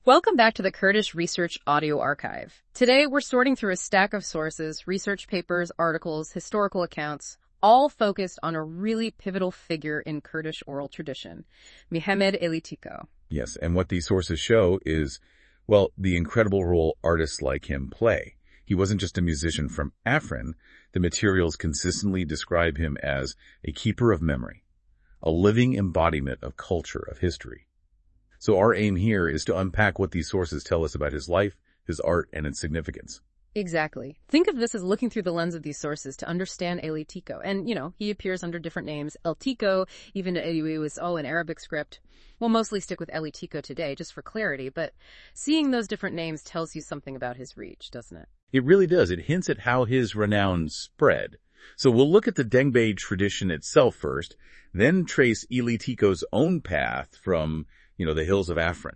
Welcome back to the Kurdish Research Audio Archive. Today, we're sorting through a stack of sources, research papers, articles, historical accounts, all focused on a really pivotal figure in Kurdish oral tradition, Mehmed Ali Tiko. Yes, and what these sources show is, well, the incredible role artists like him play. He wasn't just a musician from Afrin. The materials consistently describe him as a keeper of memory, a living embodiment of culture, of history. So our aim here is to unpack what these sources tell us about his life, his art, and its significance. Exactly. Think of this as looking through the lens of these sources to understand Ali Tiko. And, he appears under different names. El Tiko, even in Arabic script. We'll mostly stick with Ali Tiko today, just for clarity, but seeing those different names tells you something about his reach, doesn't it? It really does. It hints at how his renown spread. So we'll look at the Dengbei tradition itself first, then trace Ali Tiko's own path from the hills of Afrin.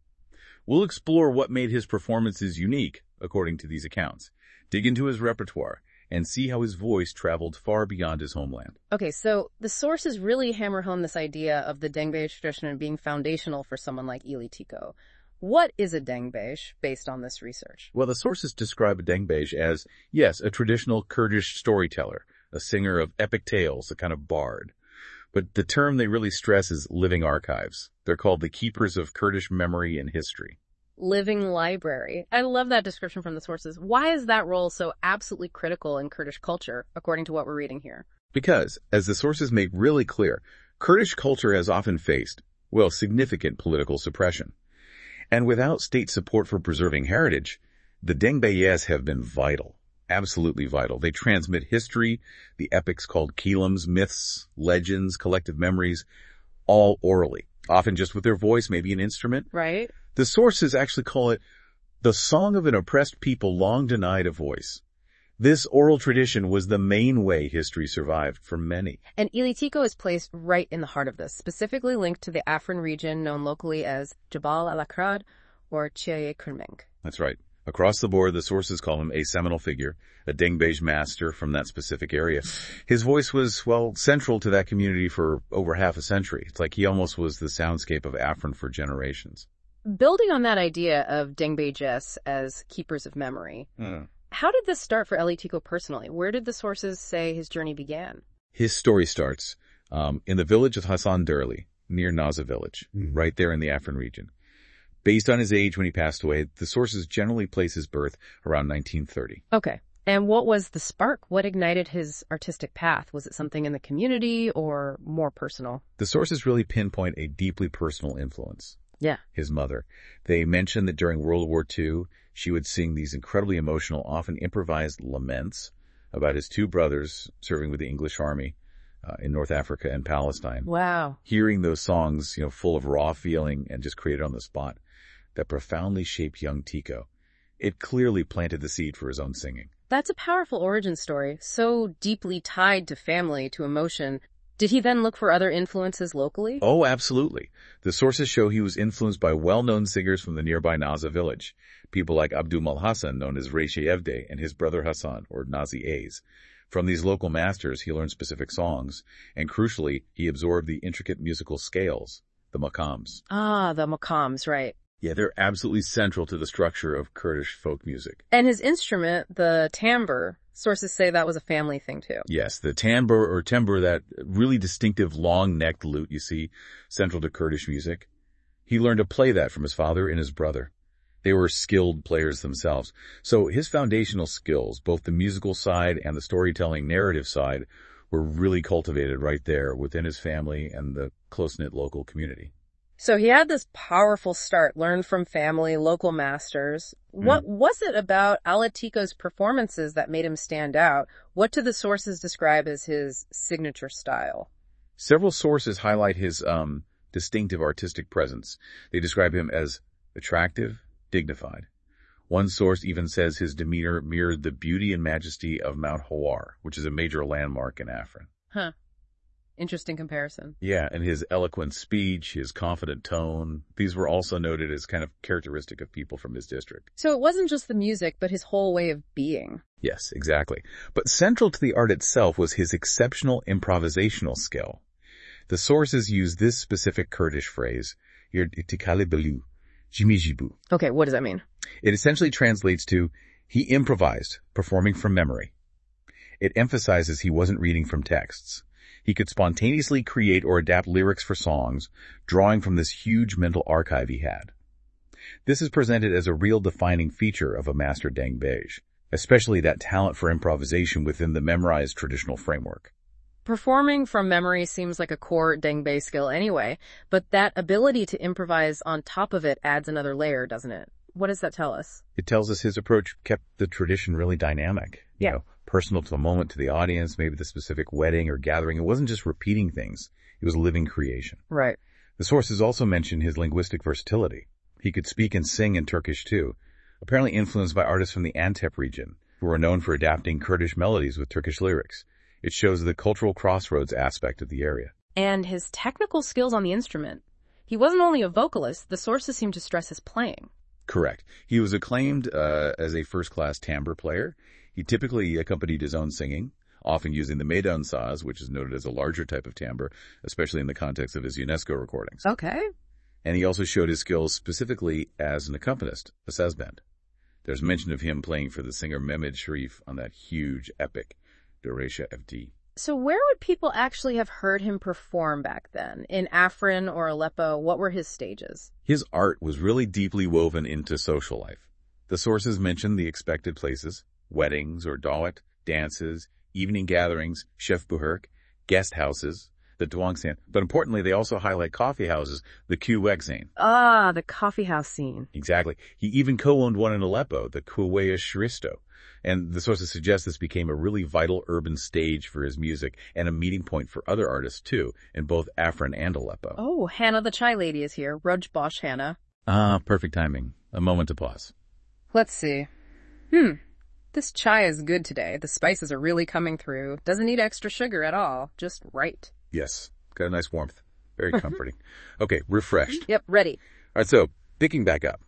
We'll explore what made his performances unique, according to these accounts, dig into his repertoire, and see how his voice traveled far beyond his homeland. Okay, so the sources really hammer home this idea of the Dengbei tradition being foundational for someone like Ali Tiko. What is a Dengbei based on this research? Well, the sources describe a Dengbei as, yes, a traditional Kurdish storyteller, a singer of epic tales, a kind of bard. But the term they really stress is living archives. They're called the keepers of Kurdish memory and history. Living library. I love that description from the sources. Why is that role so absolutely critical in Kurdish culture, according to what we're reading here? Because, as the sources make really clear, Kurdish culture has often faced, significant political suppression. And without state support for preserving heritage, the Dengbei have been vital. Absolutely vital. They transmit history, the epics called kelams, myths, legends, collective memories, all orally, often just with their voice, maybe an instrument. Right. The sources actually call it the song of an oppressed people long denied a voice. This oral tradition was the main way history survived for many. And Ali Tiko is placed right in the heart of this, specifically linked to the Afrin region known locally as Jabal al-Akrad or Chiaye Kurmeng. That's right. Across the board, the sources call him a seminal figure, a Dengbei master from that specific area. His voice was, central to that community for over half a century. It's like he almost was the soundscape of Afrin for generations. Building on that idea of Dengbei as keepers of memory, how did this start for Ali Tiko personally? Where did the sources say his journey began? His story starts in the village of Hasan Durli, near Naza village, right there in the Afrin region. Based on his age when he passed away, the sources generally place his birth around 1930. Okay. And what was the spark? What ignited his artistic path? Was it something in the community or more personal? The sources really pinpoint a deeply personal influence. Yeah. His mother. They mention that during World War II, she would sing these incredibly emotional, often improvised laments about his two brothers serving with the English army in North Africa and Palestine. Wow. Hearing those songs, full of raw feeling and just created on the spot, that profoundly shaped young Tiko. It clearly planted the seed for his own singing. That's a powerful origin story, so deeply tied to family, to emotion. Did he then look for other influences locally? Oh, absolutely. The sources show he was influenced by well-known singers from the nearby Naza village, people like Abdul Hassan, known as Reishi Evde, and his brother Hassan, or Nazi A's. From these local masters, he learned specific songs, and crucially, he absorbed the intricate musical scales, the maqams. Ah, the maqams, right. Yeah, they're absolutely central to the structure of Kurdish folk music. And his instrument, the tambur, sources say that was a family thing too. Yes, the tambur or tembur, that really distinctive long-necked lute you see, central to Kurdish music. He learned to play that from his father and his brother. They were skilled players themselves. So his foundational skills, both the musical side and the storytelling narrative side, were really cultivated right there within his family and the close-knit local community. So he had this powerful start, learned from family, local masters. What was it about Ali Tiko's performances that made him stand out? What do the sources describe as his signature style? Several sources highlight his distinctive artistic presence. They describe him as attractive, dignified. One source even says his demeanor mirrored the beauty and majesty of Mount Hawar, which is a major landmark in Afrin. Huh. Interesting comparison. Yeah, and his eloquent speech, his confident tone, these were also noted as kind of characteristic of people from his district. So it wasn't just the music, but his whole way of being. Yes, exactly. But central to the art itself was his exceptional improvisational skill. The sources use this specific Kurdish phrase, "Tikali belu," Jimijibu. Okay, what does that mean? It essentially translates to, he improvised, performing from memory. It emphasizes he wasn't reading from texts. He could spontaneously create or adapt lyrics for songs, drawing from this huge mental archive he had. This is presented as a real defining feature of a master Dengbei, especially that talent for improvisation within the memorized traditional framework. Performing from memory seems like a core Dengbei skill anyway, but that ability to improvise on top of it adds another layer, doesn't it? What does that tell us? It tells us his approach kept the tradition really dynamic. Yeah. Personal to the moment, to the audience, maybe the specific wedding or gathering. It wasn't just repeating things. It was living creation. Right. The sources also mention his linguistic versatility. He could speak and sing in Turkish too, apparently influenced by artists from the Antep region, who were known for adapting Kurdish melodies with Turkish lyrics. It shows the cultural crossroads aspect of the area. And his technical skills on the instrument. He wasn't only a vocalist, the sources seem to stress his playing. Correct. He was acclaimed as a first-class timbre player. He typically accompanied his own singing, often using the meydan saz, which is noted as a larger type of timbre, especially in the context of his UNESCO recordings. Okay. And he also showed his skills specifically as an accompanist, a sazband. There's mention of him playing for the singer Mehmed Sharif on that huge epic, Doresha FD. So where would people actually have heard him perform back then? In Afrin or Aleppo, what were his stages? His art was really deeply woven into social life. The sources mention the expected places, weddings or dawat, dances, evening gatherings, shefbuhurk, guest houses, the Dwangsan. But importantly, they also highlight coffee houses, the Kuwegzane. Ah, the coffee house scene. Exactly. He even co-owned one in Aleppo, the Kuweya Shristo. And the sources suggest this became a really vital urban stage for his music and a meeting point for other artists too, in both Afrin and Aleppo. Oh, Hannah the chai lady is here. Rudge Bosch Hannah. Ah, perfect timing. A moment to pause. Let's see. This chai is good today. The spices are really coming through. Doesn't need extra sugar at all. Just right. Yes. Got a nice warmth. Very comforting. Okay, refreshed. Yep, ready. All right, so picking back up.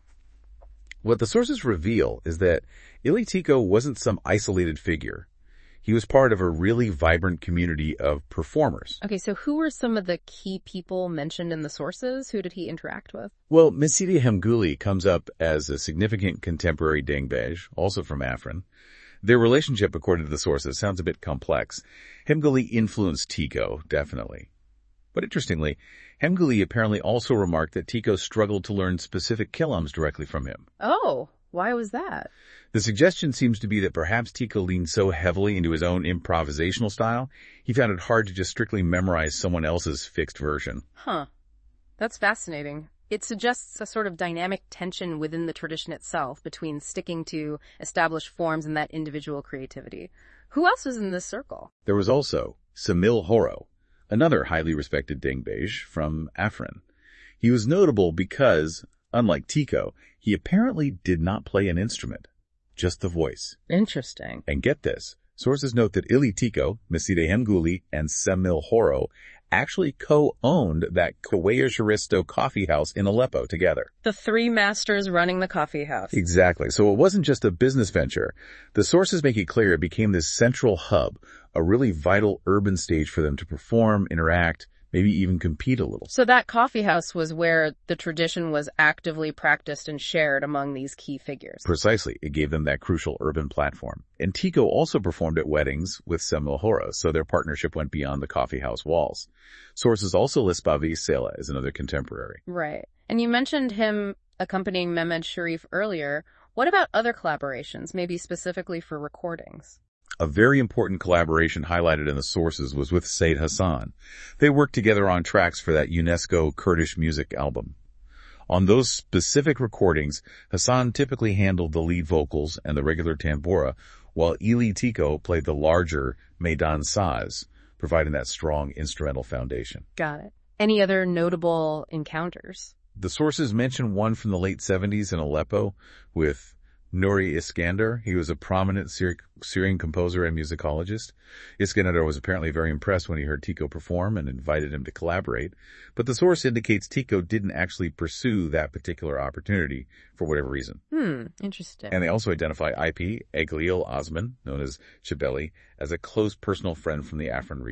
What the sources reveal is that Ili Tiko wasn't some isolated figure. He was part of a really vibrant community of performers. Okay, so who were some of the key people mentioned in the sources? Who did he interact with? Well, Mesidi Hemguli comes up as a significant contemporary Dengbei, also from Afrin. Their relationship, according to the sources, sounds a bit complex. Hemguli influenced Tiko, definitely. But interestingly, Hemguli apparently also remarked that Tiko struggled to learn specific kilams directly from him. Oh, why was that? The suggestion seems to be that perhaps Tiko leaned so heavily into his own improvisational style, he found it hard to just strictly memorize someone else's fixed version. Huh. That's fascinating. It suggests a sort of dynamic tension within the tradition itself between sticking to established forms and that individual creativity. Who else was in this circle? There was also Samil Horo, another highly respected Dengbei from Afrin. He was notable because, unlike Tiko, he apparently did not play an instrument, just the voice. Interesting. And get this, sources note that Ili Tiko, Mesidi Hemguli, and Samil Horo actually co-owned that Kuweya Sharisto coffee house in Aleppo together. The three masters running the coffee house. Exactly. So it wasn't just a business venture. The sources make it clear it became this central hub, a really vital urban stage for them to perform, interact, maybe even compete a little. So that coffee house was where the tradition was actively practiced and shared among these key figures. Precisely. It gave them that crucial urban platform. And Tiko also performed at weddings with Samil Horo, so their partnership went beyond the coffee house walls. Sources also list Bavi Sela as another contemporary. Right. And you mentioned him accompanying Mehmed Sharif earlier. What about other collaborations, maybe specifically for recordings? A very important collaboration highlighted in the sources was with Said Hassan. They worked together on tracks for that UNESCO Kurdish music album. On those specific recordings, Hassan typically handled the lead vocals and the regular tambura, while Ili Tiko played the larger meydan saz, providing that strong instrumental foundation. Got it. Any other notable encounters? The sources mention one from the late 70s in Aleppo with Nuri Iskandar. He was a prominent Syrian composer and musicologist. Iskandar was apparently very impressed when he heard Tiko perform and invited him to collaborate. But the source indicates Tiko didn't actually pursue that particular opportunity for whatever reason. Interesting. And they also identify IP Eglil Osman, known as Chibeli, as a close personal friend from the Afrin region.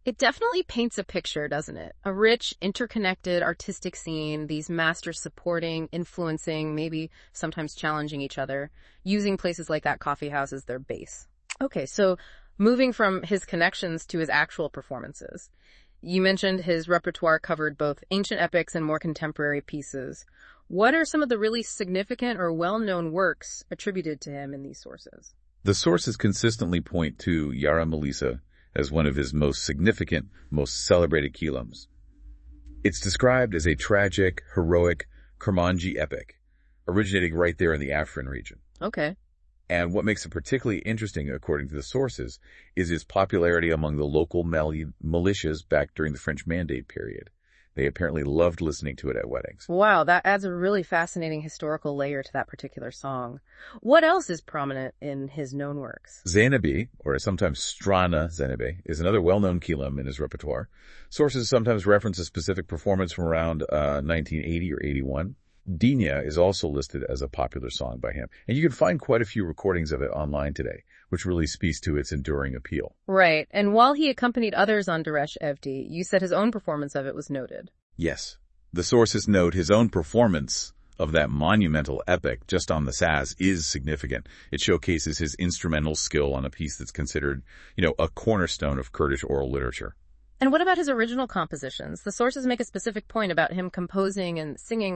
It definitely paints a picture, doesn't it? A rich, interconnected artistic scene, these masters supporting, influencing, maybe sometimes challenging each other, using places like that coffee house as their base. Okay, so moving from his connections to his actual performances. You mentioned his repertoire covered both ancient epics and more contemporary pieces. What are some of the really significant or well-known works attributed to him in these sources? The sources consistently point to Yara Melissa as one of his most significant, most celebrated kilams. It's described as a tragic, heroic Kurmanji epic, originating right there in the Afrin region. Okay. And what makes it particularly interesting, according to the sources, is his popularity among the local Mali militias back during the French Mandate period. They apparently loved listening to it at weddings. Wow, that adds a really fascinating historical layer to that particular song. What else is prominent in his known works? Zainabi, or sometimes Strana Zainabi, is another well-known kilam in his repertoire. Sources sometimes reference a specific performance from around 1980 or 81. Dinya is also listed as a popular song by him, and you can find quite a few recordings of it online today, which really speaks to its enduring appeal. Right, and while he accompanied others on Daresh Evdi, you said his own performance of it was noted. Yes. The sources note his own performance of that monumental epic just on the Saz is significant. It showcases his instrumental skill on a piece that's considered, a cornerstone of Kurdish oral literature. And what about his original compositions? The sources make a specific point about him composing and singing,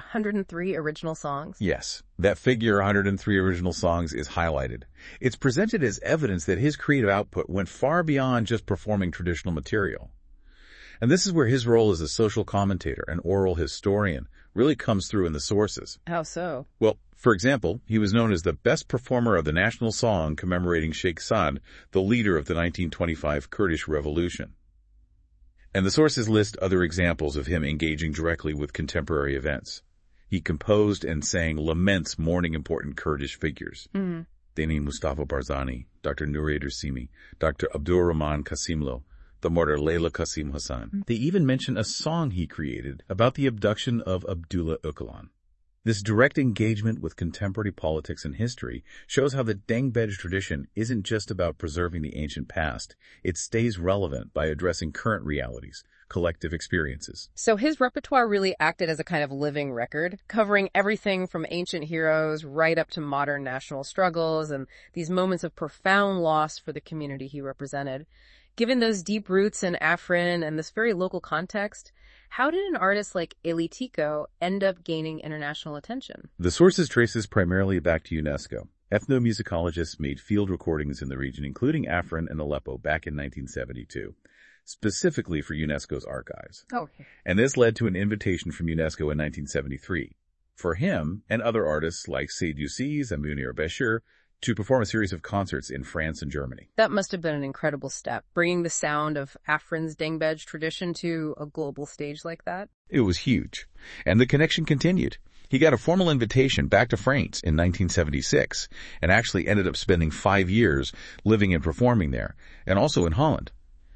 103 original songs? Yes, that figure, 103 original songs, is highlighted. It's presented as evidence that his creative output went far beyond just performing traditional material. And this is where his role as a social commentator and oral historian really comes through in the sources. How so? Well, for example, he was known as the best performer of the national song commemorating Sheikh Saad, the leader of the 1925 Kurdish Revolution. And the sources list other examples of him engaging directly with contemporary events. He composed and sang laments mourning important Kurdish figures. Deni Mustafa Barzani, Dr. Nuri Edersimi, Dr. Abdur Rahman Kasimlo, the martyr Layla Qasim Hassan. They even mention a song he created about the abduction of Abdullah Öcalan. This direct engagement with contemporary politics and history shows how the Dengbej tradition isn't just about preserving the ancient past. It stays relevant by addressing current realities, collective experiences. So his repertoire really acted as a kind of living record, covering everything from ancient heroes right up to modern national struggles and these moments of profound loss for the community he represented. Given those deep roots in Afrin and this very local context, how did an artist like Elie Tico end up gaining international attention? The sources trace this primarily back to UNESCO. Ethnomusicologists made field recordings in the region, including Afrin and Aleppo, back in 1972, specifically for UNESCO's archives. Okay. And this led to an invitation from UNESCO in 1973 for him and other artists like Said Youssis and Munir Bashir to perform a series of concerts in France and Germany. That must have been an incredible step, bringing the sound of Afrin's Dengbej tradition to a global stage like that. It was huge, and the connection continued. He got a formal invitation back to France in 1976 and actually ended up spending 5 years living and performing there, and also in Holland.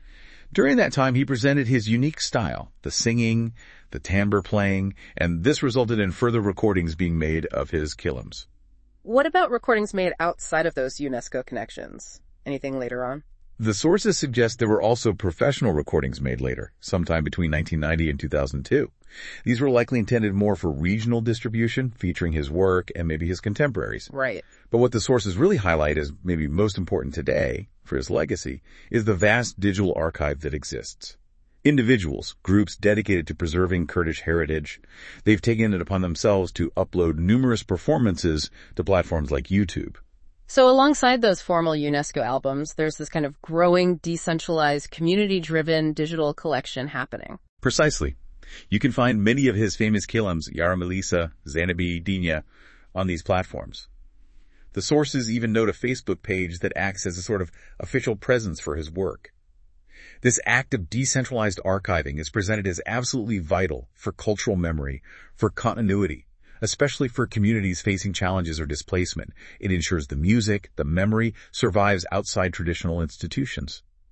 During that time, he presented his unique style, the singing, the timbre playing, and this resulted in further recordings being made of his kilams. What about recordings made outside of those UNESCO connections? Anything later on? The sources suggest there were also professional recordings made later, sometime between 1990 and 2002. These were likely intended more for regional distribution, featuring his work and maybe his contemporaries. Right. But what the sources really highlight as maybe most important today for his legacy is the vast digital archive that exists. Individuals, groups dedicated to preserving Kurdish heritage, they've taken it upon themselves to upload numerous performances to platforms like YouTube. So alongside those formal UNESCO albums, there's this kind of growing, decentralized, community-driven digital collection happening. Precisely. You can find many of his famous kilams, Yara Melissa, Zainabi, Dinya, on these platforms. The sources even note a Facebook page that acts as a sort of official presence for his work. This act of decentralized archiving is presented as absolutely vital for cultural memory, for continuity, especially for communities facing challenges or displacement. It ensures the music, the memory, survives outside traditional institutions.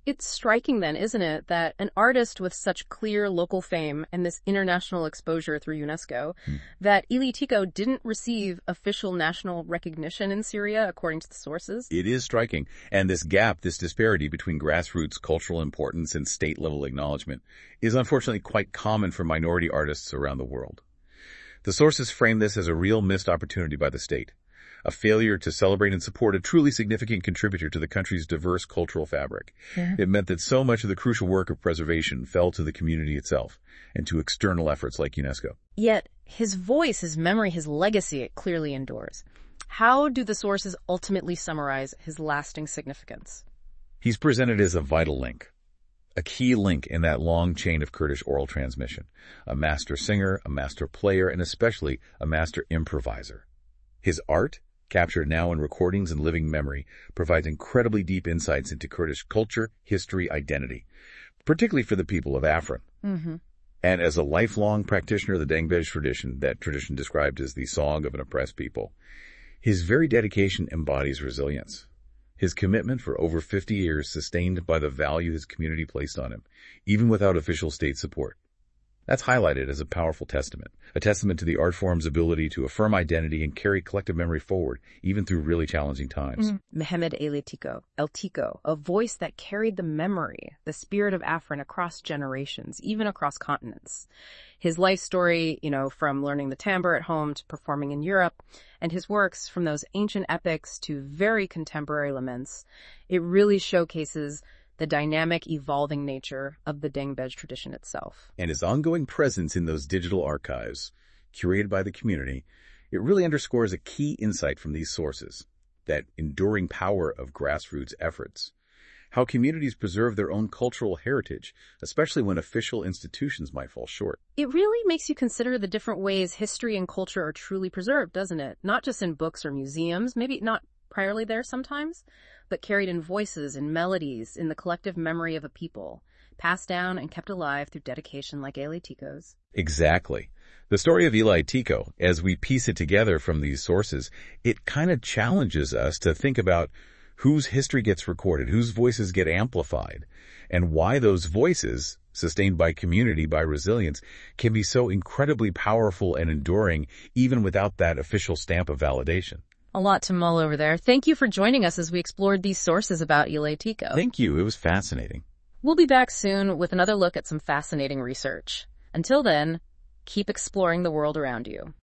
It's striking then, isn't it, that an artist with such clear local fame and this international exposure through UNESCO, that Ili Tiko didn't receive official national recognition in Syria, according to the sources? It is striking. And this gap, this disparity between grassroots cultural importance and state-level acknowledgement is unfortunately quite common for minority artists around the world. The sources frame this as a real missed opportunity by the state, a failure to celebrate and support a truly significant contributor to the country's diverse cultural fabric. Yeah. It meant that so much of the crucial work of preservation fell to the community itself and to external efforts like UNESCO. Yet, his voice, his memory, his legacy, it clearly endures. How do the sources ultimately summarize his lasting significance? He's presented as a vital link, a key link in that long chain of Kurdish oral transmission, a master singer, a master player, and especially a master improviser. His art, captured now in recordings and living memory, provides incredibly deep insights into Kurdish culture, history, identity, particularly for the people of Afrin. Mm-hmm. And as a lifelong practitioner of the Dengbej tradition, that tradition described as the song of an oppressed people, his very dedication embodies resilience. His commitment for over 50 years sustained by the value his community placed on him, even without official state support. That's highlighted as a powerful testament, a testament to the art form's ability to affirm identity and carry collective memory forward, even through really challenging times. Mehmed Eli Tiko, El Tiko, a voice that carried the memory, the spirit of Afrin across generations, even across continents. His life story, from learning the timbre at home to performing in Europe, and his works from those ancient epics to very contemporary laments, it really showcases the dynamic, evolving nature of the Dengbej tradition itself. And his ongoing presence in those digital archives, curated by the community, it really underscores a key insight from these sources, that enduring power of grassroots efforts, how communities preserve their own cultural heritage, especially when official institutions might fall short. It really makes you consider the different ways history and culture are truly preserved, doesn't it? Not just in books or museums, maybe not priorly there sometimes, but carried in voices and melodies in the collective memory of a people, passed down and kept alive through dedication like Eli Tiko's. Exactly. The story of Eli Tiko, as we piece it together from these sources, it kind of challenges us to think about whose history gets recorded, whose voices get amplified, and why those voices, sustained by community, by resilience, can be so incredibly powerful and enduring even without that official stamp of validation. A lot to mull over there. Thank you for joining us as we explored these sources about Eli Tiko. Thank you. It was fascinating. We'll be back soon with another look at some fascinating research. Until then, keep exploring the world around you.